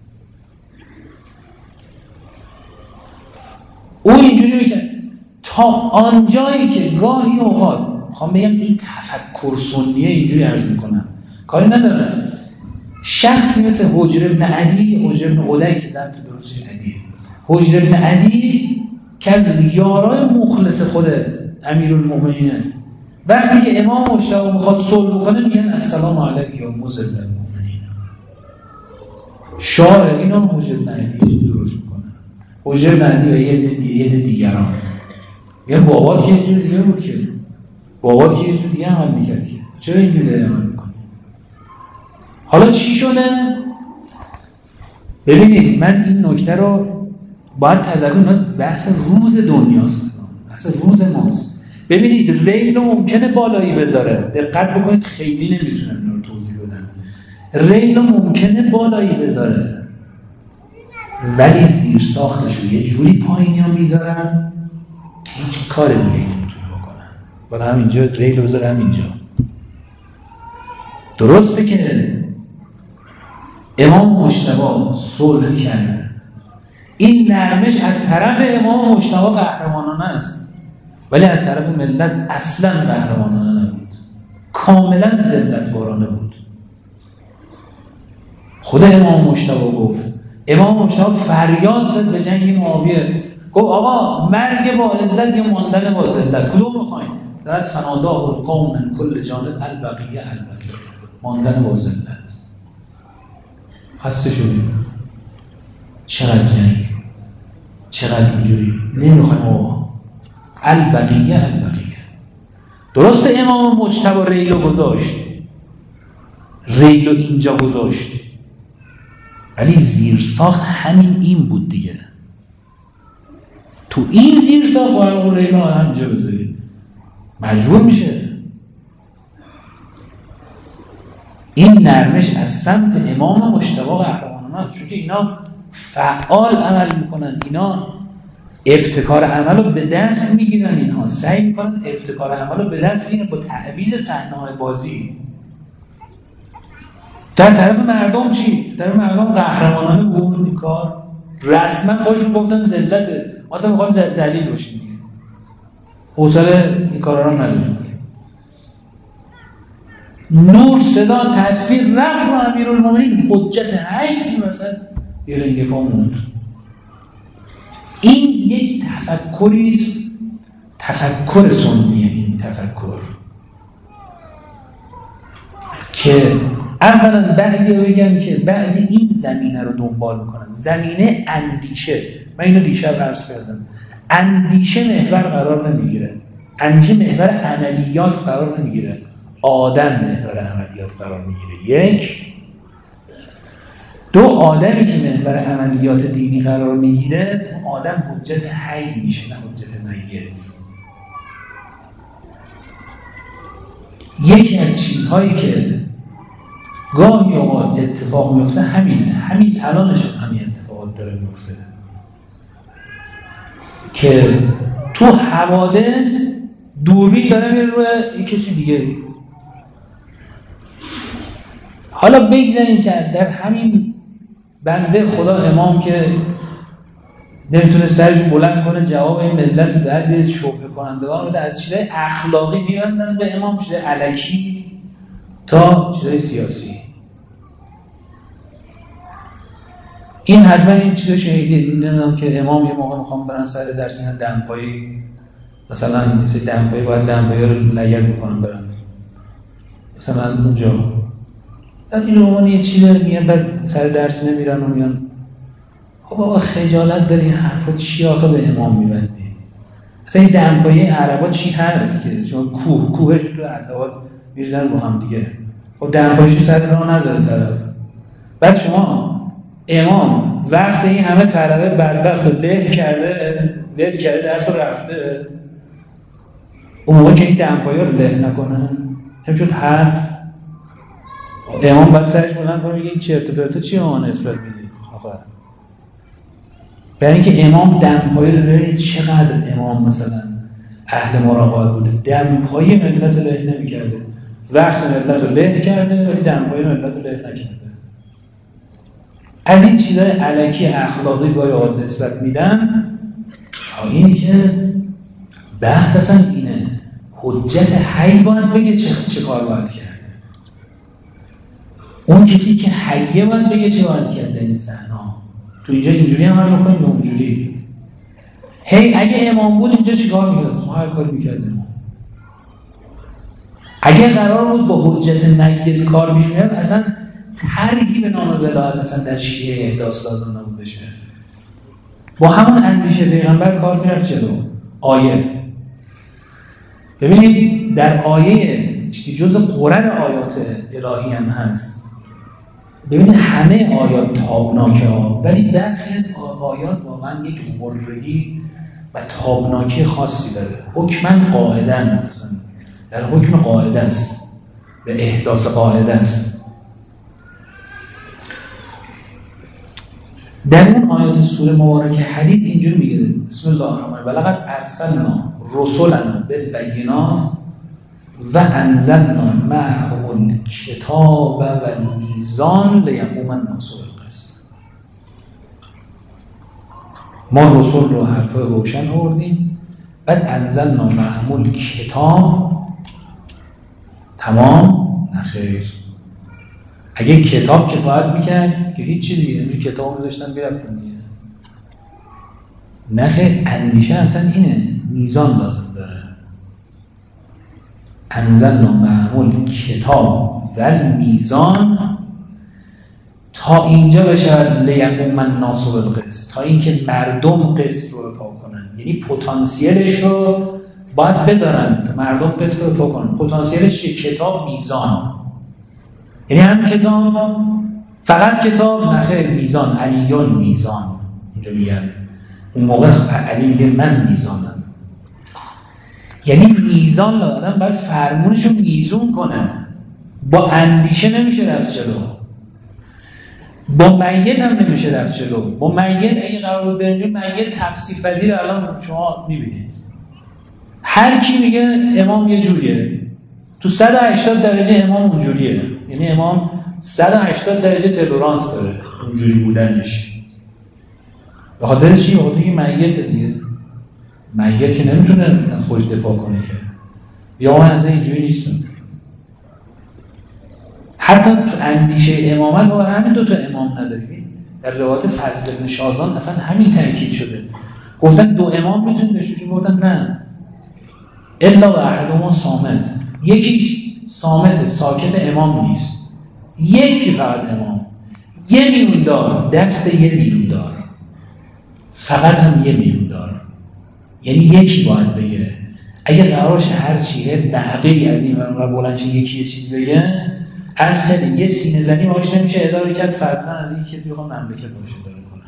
او اینجوری میکرد، تا آنجایی که گاهی اوقات میخوام بگم این تفکر سنیه اینجوری عرض میکنم، کاری ندارم. شخصی مثل حجر ابن عدی، حجر ابن عدی که زن تو درستش عدیه، حجر ابن عدی که از یارای مخلص خود امیرالمومنینه، وقتی که امام مجتبی میخواد صلح بکنه میگن السلام علیک یا مذل المؤمنین. شعار اینا حجر ابن عدی درست میکنه. حجر ابن عدی و یه دیگران میگن بابات که اینجور دیگه بود، که بابات که اینجور دیگه عمل میکرد، که چرا اینجور دیگه عمل میکنه؟ حالا چی شده؟ ببینید من این نکته رو باید تذکر، بحث روز دنیاست، بحث روز ماست. ببینید ریل رو ممکنه بالایی بذاره، دقت بکنید خیلی نمیتونم اینو رو توضیح بدم. ریل رو ممکنه بالایی بذاره ولی زیر ساختش رو یه جوری پایینی ها میذارن که هیچ کار دیگه نمیتونه بکنن. بالا همینجا ریل رو بذاره، همینجا. درسته که امام مجتبی صلح کرد، این نرمش از طرف امام مجتبی قهرمانانه است، ولی از طرف ملت اصلا قهرمانانه نبود، کاملا ذلت‌بارانه بود. خود امام مجتبی گفت، امام مجتبی فریاد زد به جنگ معاویه، گفت آقا مرگ با عزت یا ماندن با ذلت کدوم میخواین؟ رد فناداه القوم من کل جانب البقیه، ماندن با ذلت. خسته شدیم، چقدر جنگ، چقدر اینجوری، نمیخوایم آقا البقیه. درسته امام مجتبی ریلو گذاشت، ریلو اینجا گذاشت، ولی زیر ساخت همین این بود دیگه. تو این زیر ساخت باید ریلو همینجا بذارید، مجبور میشه. این نرمش از سمت امام مجتبی قهرمانانه است، چون که اینا فعال عمل میکنن، اینا ابتکار عمل رو به دست میگیرن، اینها سعی میکنن ابتکار عمل رو به دست بگیرن با تعویض صحنه‌های بازی. در طرف مردم چی؟ در طرف مردم قهرمانانه بود این کار، رسما خودشون گفتن ذلته، ما اصلا میخوایم ذلیل باشیم دیگه، حوصله این کارا رو نداریم. نور صدا تصویر رفت رو امیرالمومنین، حجت حی این وسط یه رنگ پا موند. این یک تفکری است، تفکر سنیه. این تفکر که اولا بعضی بگن که بعضی این زمینه رو دنبال میکنن، زمینه اندیشه. من اینو دیشب عرض کردم، اندیشه محور قرار نمیگیره، اندیشه محور عملیات قرار نمیگیره، آدم محور عملیات قرار میگیره. یک. دو، آدمی که محور عملیات دینی قرار میگیره اون آدم حجت حی میشه، نه حجت میت. یکی از چیزهایی که گاهی اوقات اتفاق میفته همینه، همین الانش همین اتفاقات داره میفته که تو حوادث دوربین داره میره روی یک کسی دیگه. حالا بگذاریم که در همین بنده خدا امام که نمیتونه سرش بلند کنه جواب این ملت بعضی شبهه کنندگان رو از چیزای اخلاقی میبندن به امام، چیزای الکی تا چیزای سیاسی. این حتما این چیزا شنیدید، نمیدونم که امام یه موقع میخوام برن سر درس اینا دمپایی، مثلا مثل دمپایی باید دمپایی رو لگد بکنن برن مثلا اونجا، بعد این روان یه چی داره میگن، بعد سر درس نمیرن و میان. خب آقا خجالت داری این حرفا چی آقا به امام میبندی؟ اصلا این دمپایی عربا چی هست که شما کوهش تو عتبات میریزن رو هم دیگه؟ خب دمپاییشو سر راه نذاره طرف. بعد شما امام وقت این همه طلبه بدبخت له کرده درس رو رفته، اون موقع که این دمپایی رو له نکنه نمیشد حرف. امام باید سرش بلند کنه میگه این چرت و پرتا چی آن نسبت میدی آخر. برای اینکه امام دمپایی رو ببینید چقدر امام مثلا اهل مراقبت بوده، دمپایی ملت رو له نمی‌کرده، وقت ملت رو له کرده ولی دمپایی ملت رو له نکرده. از این چیزای الکی اخلاقی گاهی اوقات نسبت میدن تا اینی که بحث اصلا اینه حجت حی باید بگه چه کار باید کرد. اون کسی که حیه باید بگه چه باید کرد در این صحنه. تو اینجا اینجوری عمل می‌کنیم یا اونجوری؟ هی اگه امام بود اینجا چیکار می‌کرد؟ ما هر کاری می‌کردیم. اگه قرار بود با حجت نگیر کار پیش می‌رفت اصلا هرگی به نام ولایت اصلا در شیعه احداث لازم نبود بشه. با همون اندیشه پیغمبر کار می‌رفت جلو. آیه ببینید در آیه که جزء قرن آیات الهی هم هست، ببینید همه آیات تابناکه ها، ولی برخی آیات واقعا یک غرگی و تابناکی خاصی داره. حکماً قاعدن مثلا در حکم قاعده است، به احداث قاعده است. در اون آیات سوره مبارکه حدید اینجور میگه بسم الله الرحمن الرحیم ولقد ارسلنا رسلنا بالبینات و انزلنا معهم الکتاب و المیزان لیقوم الناس بالقسط. ما رسول رو حرف روشن آوردیم، بعد انزلنا معهم الکتاب. تمام؟ نخیر. اگه کتاب کفایت میکرد که هیچی دیگه اینجور کتاب رو داشتن بیرفتن دیگه. نخیر، اندیشه اصلا اینه میزان لازم داره. انزلنا معهم کتاب و میزان تا اینجا بشود لیقوم الناس بالقسط، تا اینکه مردم قسط رو پا کنن. یعنی پتانسیلش رو باید بذارن تا مردم قسط رو پا کنن. پتانسیلش چیه؟ کتاب، میزان. یعنی هم کتاب، فقط کتاب؟ نخیر، میزان. علیون میزان اینجا میگن. اون موقع علی میگه من میزانم. یعنی میزان لازم باید فرمونش رو میزون کنه. با اندیشه نمیشه رفت جلو، با میت هم نمیشه رفت جلو. با میت اگه قرار بود برنجون میت تفسیر پذیر الان شما میبینید هر کی میگه امام یه جوریه، تو 180 درجه امام اونجوریه. یعنی امام 180 درجه تلورانس داره اونجوری بودنش. به خاطر چی؟ به خاطر اینکه میت دیگه، میت که نمیتونه خودش دفاع کنه که یا من از اینجوری نیستم. حتی تو اندیشه امامت با همین دوتا امام نداریم. در روایت فضل بن شازان اصلا همین تاکید شده. گفتن دو امام میتونید بشوشید، گفتن نه الا و احدهما صامت. یکیش صامت ساکت امام نیست، یکی فقط امام، یه میوندار، دست یه میوندار، فقط هم یه میوندار. یعنی یکی باید بگه. اگه قرارش هر چیه نعقی از این و بلند شه یکی یه چیز بگه، عرض کردیم یه سینه زنی باش نمیشه اداره کرد. فضلا از این کسی بخوام مملکت باش اداره کنم.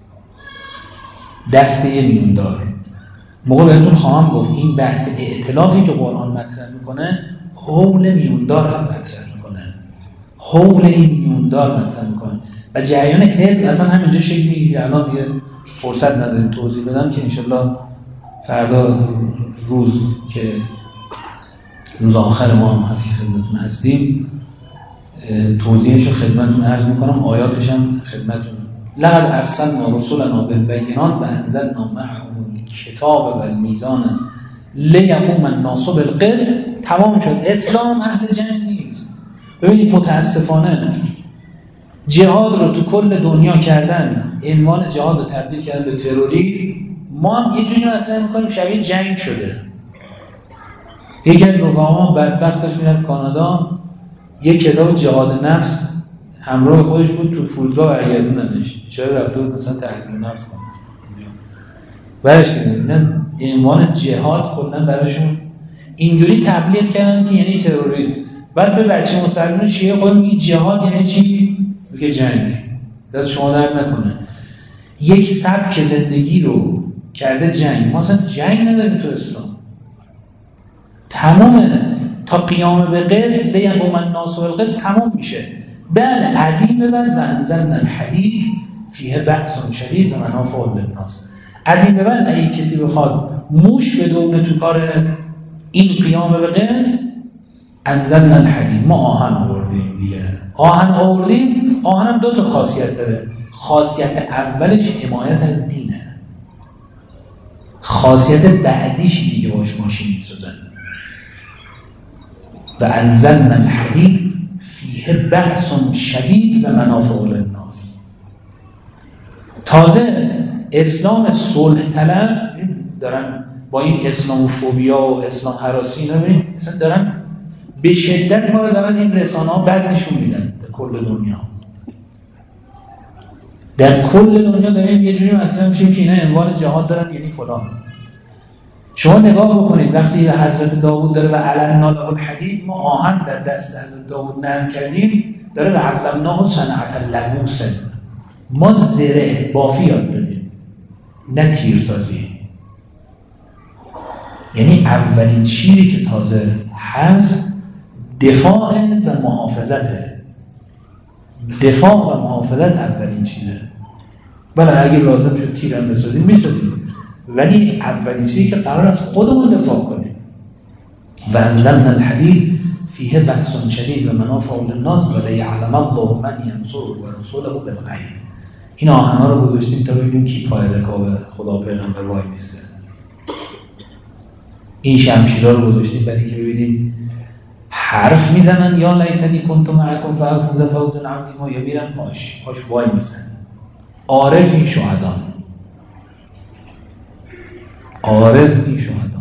دست یه میوندار. موقع بهتون خواهم گفت این بحث ائتلافی که قرآن مطرح میکنه حول میوندار مطرح میکنه، حول این میوندار مطرح میکنه و جریان حزب اصلا همینجا شکل میگیره. الان دیگه فرصت نداریم توضیح بدم که انشالله فردا روز که روز آخر ما هم هست که خدمتون هستیم توضیحش رو خدمتون عرض میکنم، آیاتش هم خدمتون. لقد ارسلنا رسلنا بالبینات و انزلنا معهم الکتاب و المیزان لیقوم الناس بالقسط. تمام شد. اسلام اهل جنگ نیست. ببینید متاسفانه جهاد رو تو کل دنیا کردن، عنوان جهاد رو تبدیل کردن به تروریسم. ما هم یه جوری مطرح میکنیم شبیه جنگ شده. یکی از رفقا بدبخت داشت میرفت کانادا، یک کتاب جهاد نفس همراه خودش بود، تو فرودگاه برگردوندنش. بیچاره رفته بود مثلا تحصیل نفس کنه. برش کردن عنوان جهاد کلا براشون اینجوری تبلیغ کردن که یعنی تروریسم. بعد به بچه مسلمان شیعه خود میگه جهاد یعنی چی؟ میگه جنگ. دست شما درد نکنه. یک سبک زندگی رو کرده جنگ. ما اصلا جنگ نداریم تو اسلام. تمومه تا قیام به قسط لیقوم الناس بالقسط تموم میشه. بله از این به بعد و انزلنا الحدید فیه بأس شدید و منافع للناس. از این به بعد اگه کسی بخواد موش بدونه تو کار این قیام به قسط، انزلنا الحدید، ما آهن آوردیم دیگه. آهن آوردیم، آهن هم 2 تا خاصیت داره. خاصیت اولش حمایت از دینه، خاصیت بعدیش دیگه باش ماشین میسازن. و انزلنا الحدید فیه بأس شدید و منافع للناس. تازه اسلام صلح طلب دارن با این اسلاموفوبیا و اسلام هراسی اینا، ببینید مثلا دارن به شدت ما رو دارن این رسانه‌ها بد نشون میدن در کل دنیا. در کل دنیا داریم یه جوری مطرح میشیم که اینا عنوان جهاد دارن، یعنی فلان. شما نگاه بکنید وقتی حضرت داوود داره و علنا له الحدید، ما آهن در دست حضرت داوود نرم کردیم، داره و علمناه صنعة لبوس، ما زره بافی یاد دادیم نه تیرسازی. یعنی اولین چیزی که تازه هست دفاع و محافظته. دفاع و محافظت اولین چیزه. بله اگه لازم شد تیرم بسازیم میسازیم، ولی اولین چیزی که قرار است خودمون دفاع کنیم. و انزلنا الحدید فیه بأس شدید و منافع للناس و لیعلم الله من ینصره و رسوله بالغیب. این آهن‌ها رو گذاشتیم تا ببینیم کی پای رکاب خدا پیغمبر وای میسته. این شمشیرها رو گذاشتیم برای اینکه ببینیم حرف میزنن یا لیتنی کنت معکم فافوز فوزا عظیما، یا میرن پاش وای میسن. عارف این شهدان، عارف این شهدان،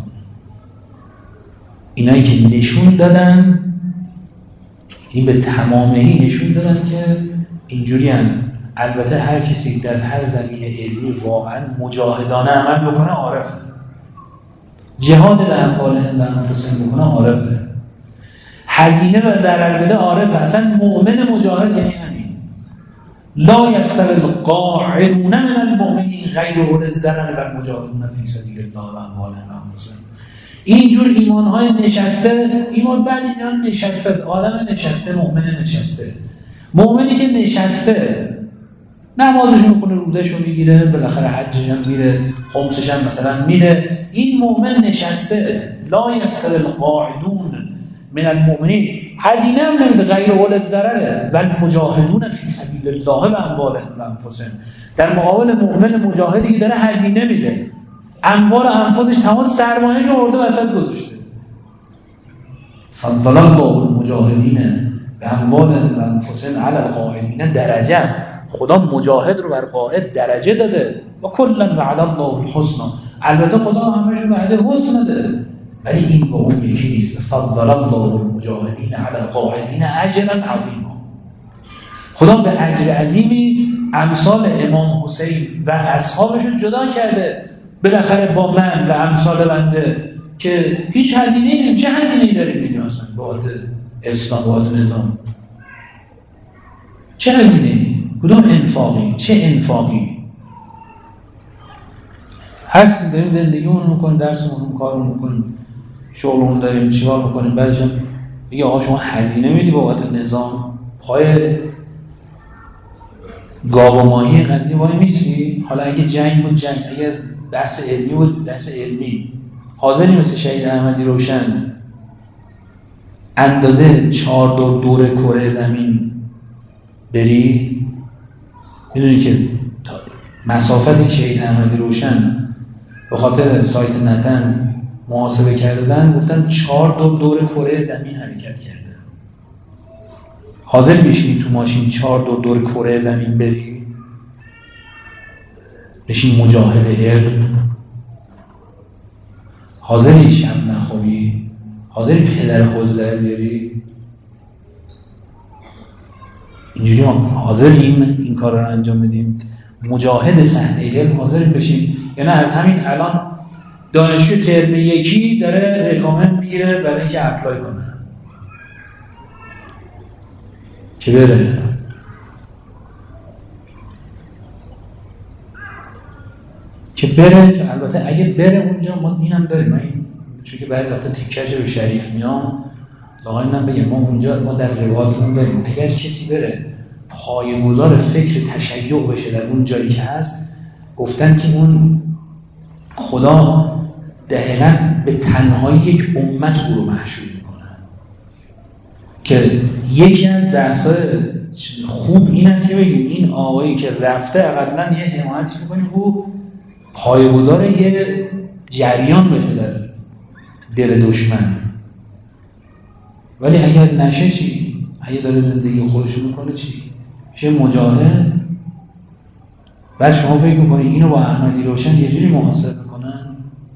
اینایی که نشون دادن، این به تمامی نشون دادن که اینجوری هم. البته هر کسی در هر زمینه علمی واقعا مجاهدانه عمل بکنه عارفه. جهاد به اموالهم و انفسهم بکنه عارفه. هزینه و ضرر بده عارفه. اصلا مؤمن مجاهد یعنی همین. لا یستوی القاعدون من المؤمنین غیر اولی الضرر و المجاهدون فی سبیل الله و اموالهم و انفسهم. اینجور ایمانهای نشسته، ایمان بعد اینا نشسته از آدم نشسته، مؤمن نشسته. مؤمنی که نشسته نمازش میکنه، روزش رو میگیره، بالاخره حجش هم میره، خمسش هم مثلا میره، این مؤمن نشسته. لا یستوی القاعدون من المؤمنین، هزینه هم نمیده غیر اول الضرره و المجاهدون فی سبیل الله و اموالهم و انفسهم. در مقابل مؤمن مجاهدی که داره هزینه میده، اموال و انفسش تمام سرمایه‌اش رو آورده وسط گذاشته. فضل الله المجاهدین باموالهم و انفسهم علی القاعدین درجه. خدا مجاهد رو بر قاعد درجه داده. و کلا وعد الله الحسنى، البته خدا همش رو وعده حسن داده، ولی این با اون یکی نیست. فضل الله المجاهدین علی القاعدین اجرا عظیما. خدا به اجر عظیمی امثال امام حسین و اصحابش رو جدا کرده، بالاخره با من و امثال بنده که هیچ هزینه‌ای نیم. چه هزینه‌ای داریم میدیم اصلا بابت اسلام، بابت نظام؟ چه هزینه‌ای؟ کدوم انفاقی؟ چه انفاقی؟ هستیم داریم زندگیمون میکنیم، درسمون کارمون میکنیم، شغلمون داریم، چیکار میکنیم، بعدش هم بگی آقا شما هزینه میدی بابت نظام، پای گاو و ماهی قضیه وای میسی؟ حالا اگه جنگ بود جنگ، اگر بحث علمی بود بحث علمی. حاضری مثل شهید احمدی روشن اندازه 4 دور کره زمین بری؟ میدونی که مسافت شهید احمدی روشن به خاطر سایت نتنز محاسبه کردن، گفتن 4 دور کره زمین حرکت کرده. حاضر میشینی تو ماشین 4 دور کره زمین بری؟ بشین مجاهد علم؟ حاضری شب نخوابی؟ حاضری پدر خود در بیاری؟ اینجوری حاضریم این کار رو انجام بدیم؟ مجاهد صحنه علم حاضریم بشیم؟ یا نه از همین الان دانشجو ترم 1 داره رکامند میگیره برای اینکه اپلای کنه که بره؟ که البته اگه بره اونجا ما اینم داریم، این چون که بعضی وقتا تیکش به شریف میام لاغر اینم بگم ما در روایاتمون داریم اگر کسی بره پایه‌گذار فکر تشیع بشه در اون جایی که هست، گفتن که اون خدا دقیقاً به تنهایی یک امت او رو محشور میکنه. که یکی از بحث‌های خوب این است که بگیم این آقایی که رفته اقلاً یه حمایتش میکنیم او پایه‌گذار یه جریان بشه در دل دشمن. ولی اگر نشه چی؟ اگه داره زندگی خودشو میکنه چی؟ میشه مجاهد. بعد شما فکر میکنید اینو با احمدی روشن یه جوری محاسب میکنن؟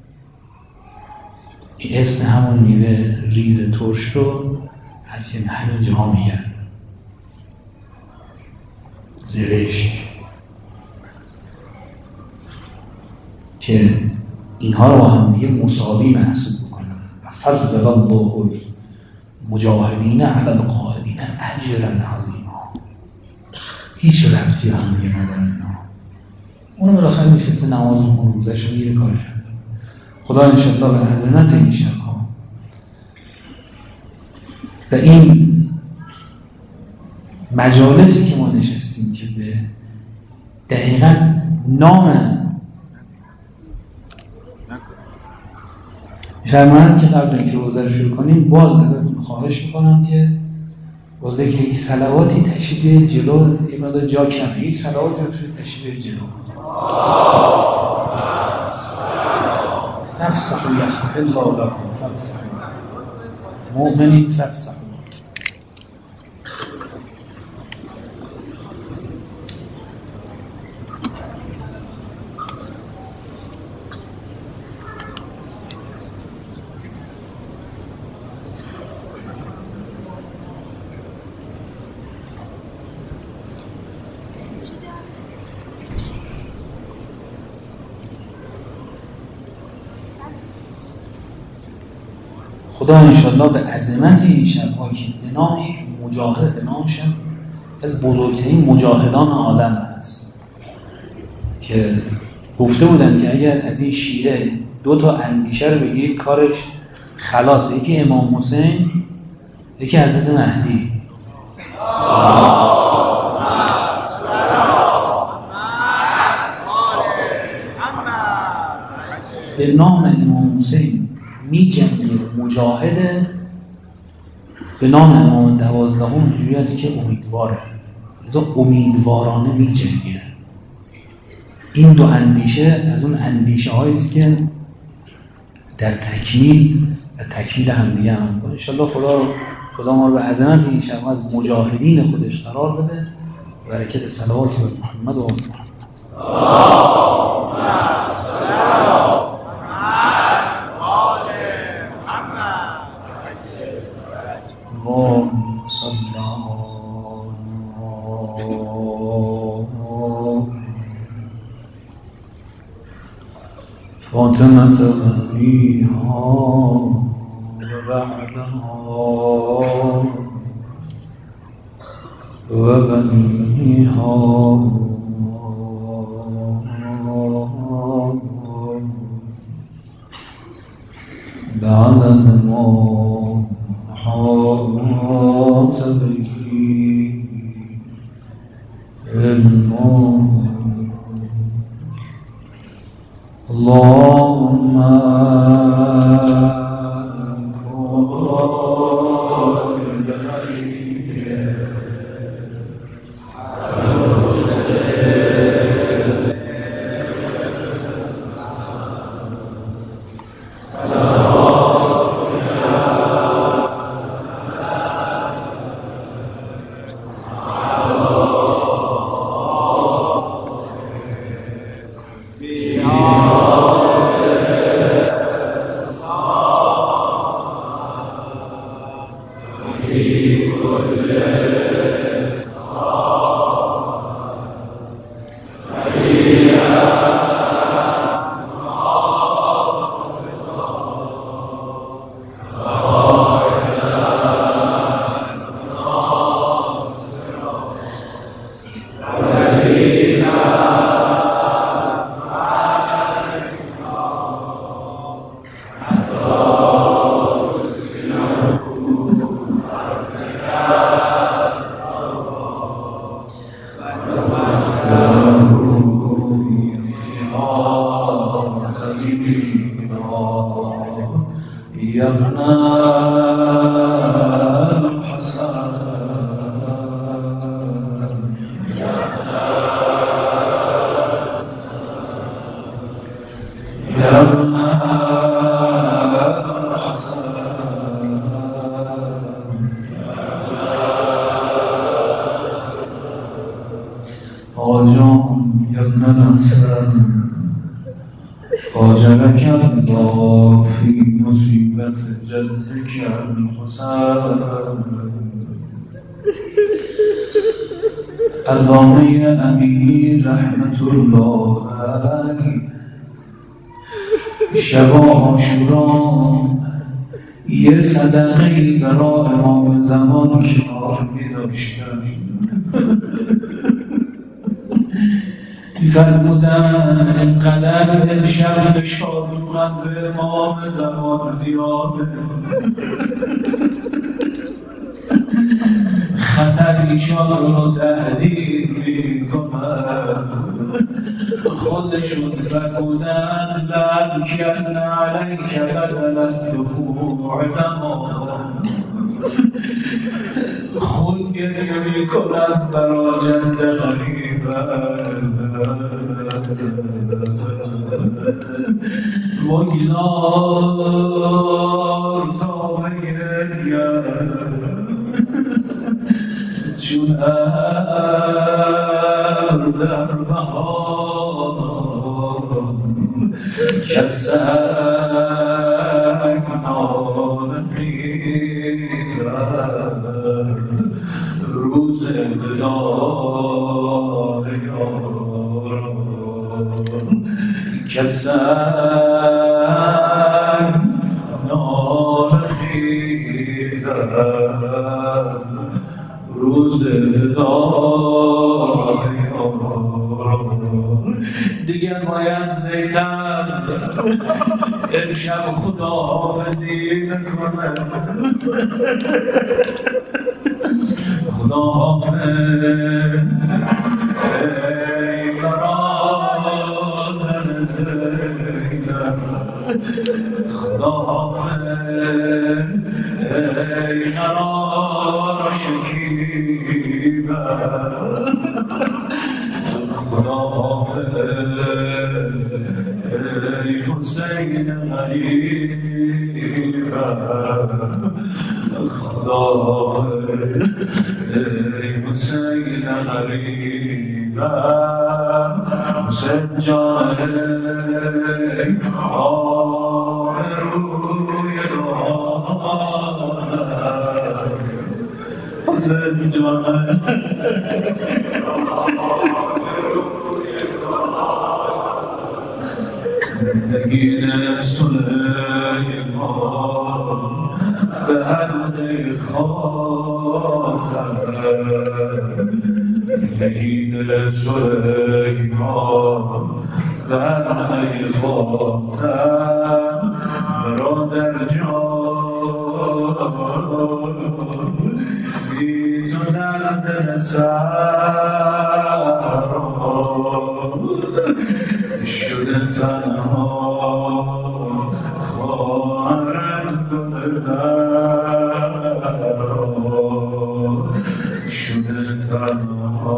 این اسم همون میوه ریز ترش رو هرچی همین جاها میگن زرشک، که اینها رو با هم دیگه مساوی محسوب میکنن. و فضل الله مجاهدین علی القاعدین اجرا عظیما. هیچ ربطی هم دیگه ندارن اینا. اونو بالاخره میشه نماز و روزش رو میره کارش کرد. خدا انشاءالله به عظمت این شبها و این مجالسی که ما نشستیم که به دقیقاً نام فرمایند که قبل اینکه روزه رو شروع کنیم باز ازتون خواهش میکنم که با ذکر یک صلواتی تشریف بیارید جلو. این مقدار جا کمه، یک صلواتی رو تشریف بیارید جلو. فافصحوا یفصح الله لكم فافصحوا مؤمنین فافصحوا. خدا انشاءالله به عظمت این شب‌ها که به نام یک مجاهد، به نامش از بزرگترین مجاهدان عالم هست که گفته بودن که اگر از این شیعه 2 اندیشه رو بگیرید کارش خلاصه. یکی امام حسین، یکی حضرت مهدی. به نام امام حسین می جنگه مجاهده، به نام امام 12 اینجوری است که امیدواره، لذا امیدوارانه می جنگه. این 2 اندیشه از اون اندیشه هایی است که در تکمیل همدیگه هم کنه. انشاءالله خدا ما رو به عظمت این شب از مجاهدین خودش قرار بده. برکت صلوات بر محمد و آل محمد. اللهم صل فاطمة أبيها وبعلها وبنيها بعدد ما حاط به علمه. اللهم Allah یا ابن الحسن یا ابن آجام یا ابن الحسن آجرک الله فی مصیبت جدک الحسن. علامه امیر رحمت الله علیه شب عاشورا یه صدقه‌ای برای امام زمان کنار می‌ذاشتن. فرمودن اینقدر امشب فشار روغن به امام زمان زیاده، خطر ایشان رو تهدید میکنن. خودشون فرمودن لکن علیک بدل الدموع دما، خود گریه میکنن برا جد غریبه. بگذار تا بگیرد چون ابر در بهار کسک نان خیزد روز وداع یاران. کسک نان خیزد روز وداع یاران. دیگر باید زینب امشب خداحافظی نکنه. خداحافظ ای برادر زینب، خداحافظ ای قرار شکیبه، خداحافظ ای حسین غریبه، خداحافظ ای حسین غریبه. حسین جان ای آبروی دارد، حسین جان نگین سلیمان به حلق خاتم، نگین سلیمان به حلق خاتم. برادر جان بی تو در دل سرم شده تنها، خواهرت گلزار شده تنها،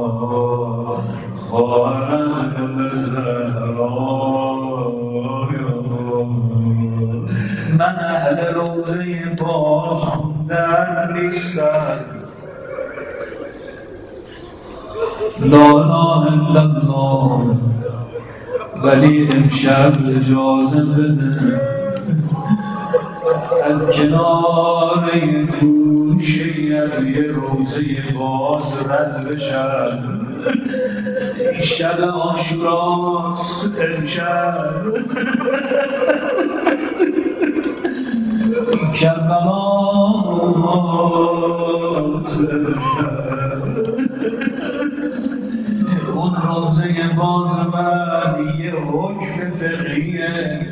خواهرت گلزار. من اهل روزه باز خوندن نیستم، لا اله الا الله، ولی امشب اجازه بده از کنار یه گوشه‌ای از یه روزه باز رد بشم. شب عاشوراست امشب، کربلاست امشب. اون روزه باز من یه حکم فقهیه.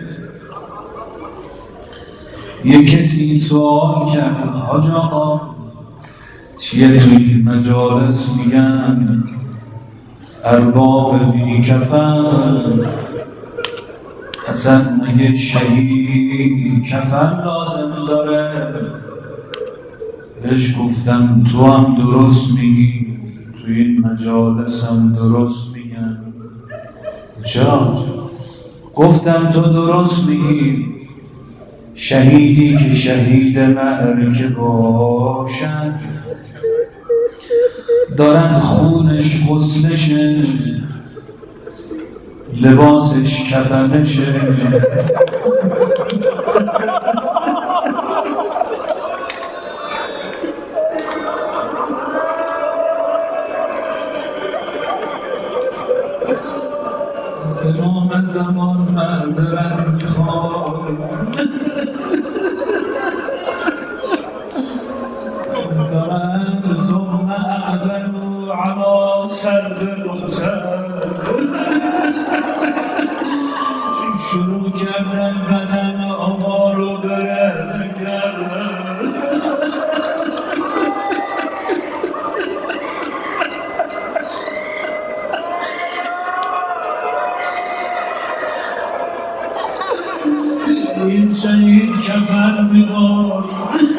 یه کسی سوال کرد حاج آقا چیه توی مجالس میگن ارباب بی کفن حسن مگه شهید کفن لازم داره؟ بهش گفتم تو هم درست میگی، تو این مجالس هم درست میگن. چرا؟ گفتم تو درست میگی، شهیدی که شهید معرکه باشد دارند خونش غسلشه، لباسش کفنشه. امام زمان معذرت میخواد، دارند ثم اقبلوا علی سرد رخصت، شروع کردن بدن آقا رو برهنه کردن. این شهید کفن میخواد،